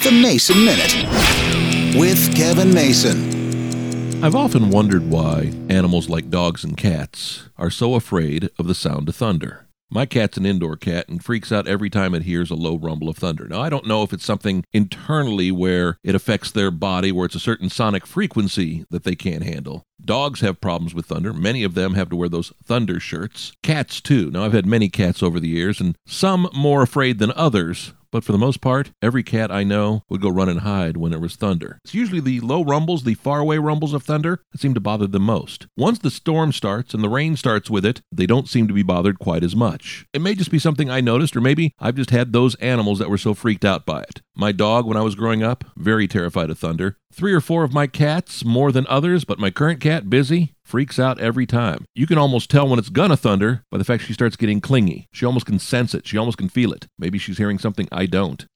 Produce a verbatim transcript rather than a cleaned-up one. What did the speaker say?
The Mason Minute with Kevin Mason. I've often wondered why animals like dogs and cats are so afraid of the sound of thunder. My cat's an indoor cat and freaks out every time it hears a low rumble of thunder. Now, I don't know if it's something internally where it affects their body, where it's a certain sonic frequency that they can't handle. Dogs have problems with thunder. Many of them have to wear those thunder shirts. Cats, too. Now, I've had many cats over the years, and some more afraid than others. But for the most part, every cat I know would go run and hide when there was thunder. It's usually the low rumbles, the faraway rumbles of thunder that seem to bother them most. Once the storm starts and the rain starts with it, they don't seem to be bothered quite as much. It may just be something I noticed, or maybe I've just had those animals that were so freaked out by it. My dog, when I was growing up, very terrified of thunder. Three or four of my cats, more than others, but my current cat, Busy, freaks out every time. You can almost tell when it's gonna thunder by the fact she starts getting clingy. She almost can sense it. She almost can feel it. Maybe she's hearing something I don't.